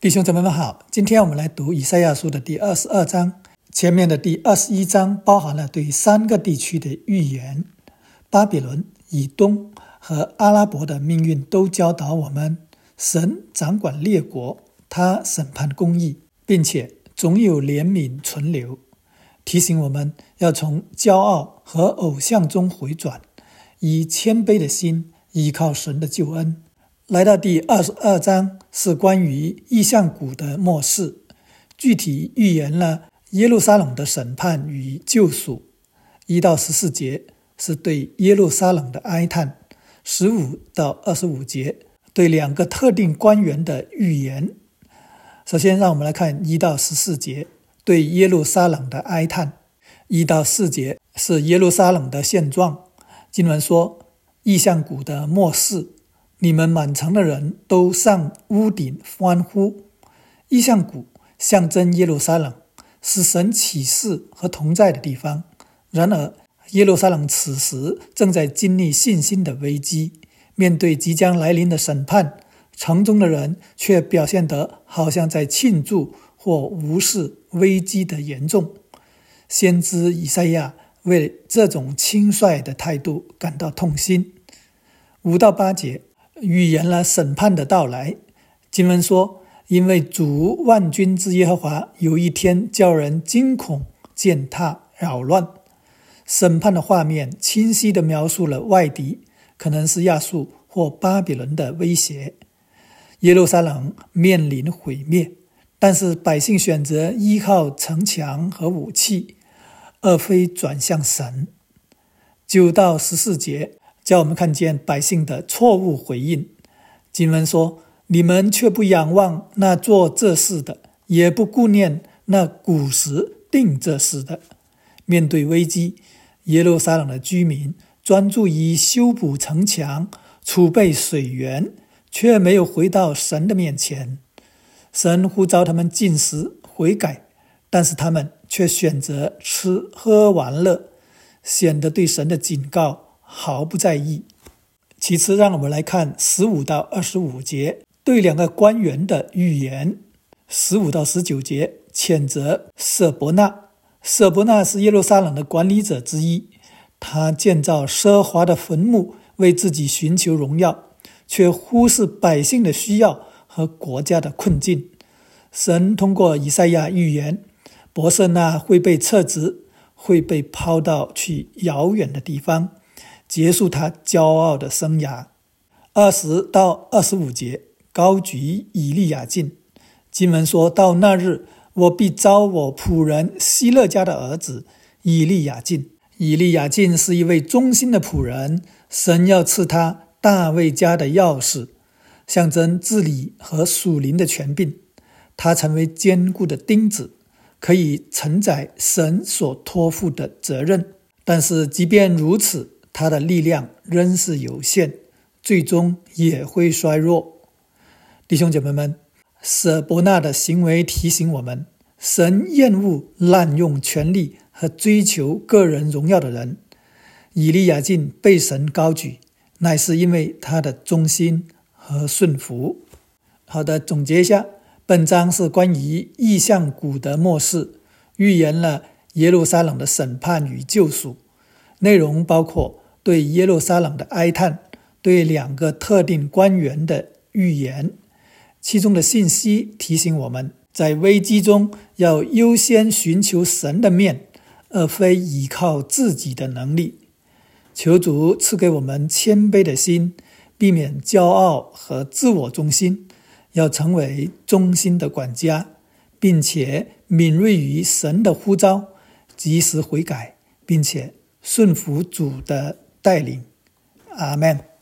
弟兄姊妹们好，今天我们来读以赛亚书的第22章。前面的第21章包含了对3个地区的预言，巴比伦、以东和阿拉伯的命运都教导我们，神掌管列国，他审判公义，并且总有怜悯存留，提醒我们要从骄傲和偶像中回转，以谦卑的心依靠神的救恩。来到第22章是关于异象谷的末世，具体预言了耶路撒冷的审判与救赎。1到14节是对耶路撒冷的哀叹，15到25节对2个特定官员的预言。首先让我们来看1到14节对耶路撒冷的哀叹。1到4节是耶路撒冷的现状。经文说，异象谷的末世，你们满城的人都上屋顶欢呼。异象谷象征耶路撒冷，是神启示和同在的地方。然而耶路撒冷此时正在经历信心的危机，面对即将来临的审判，城中的人却表现得好像在庆祝或无视危机的严重。先知以赛亚为这种轻率的态度感到痛心。5到8节预言了审判的到来。经文说，因为主万军之耶和华有一天叫人惊恐践踏扰乱。审判的画面清晰地描述了外敌，可能是亚述或巴比伦的威胁。耶路撒冷面临毁灭，但是百姓选择依靠城墙和武器，而非转向神。9到14节叫我们看见百姓的错误回应。经文说，你们却不仰望那做这事的，也不顾念那古时定这事的。面对危机，耶路撒冷的居民专注于修补城墙、储备水源，却没有回到神的面前。神呼召他们禁食悔改，但是他们却选择吃喝玩乐，显得对神的警告毫不在意。其次，让我们来看15到25节对2个官员的预言。15到19节谴责舍伯那。舍伯那是耶路撒冷的管理者之一，他建造奢华的坟墓，为自己寻求荣耀，却忽视百姓的需要和国家的困境。神通过以赛亚预言，伯舍那会被撤职，会被抛到去遥远的地方，结束他骄傲的生涯。20到25节高举以利亚敬。经文说，到那日，我必召我仆人希勒家的儿子以利亚敬。以利亚敬是一位忠心的仆人，神要赐他大卫家的钥匙，象征治理和属灵的权柄。他成为坚固的钉子，可以承载神所托付的责任。但是即便如此，他的力量仍是有限，最终也会衰弱。弟兄姐妹们，舍伯那的行为提醒我们，神厌恶滥用权力和追求个人荣耀的人。以利亚敬被神高举，乃是因为他的忠心和顺服。好的，总结一下，本章是关于异象谷的末世，预言了耶路撒冷的审判与救赎。内容包括对耶路撒冷的哀叹，对2个特定官员的预言。其中的信息提醒我们，在危机中要优先寻求神的面，而非依靠自己的能力。求主赐给我们谦卑的心，避免骄傲和自我中心，要成为忠心的管家，并且敏锐于神的呼召，及时悔改，并且顺服主的带领。阿们。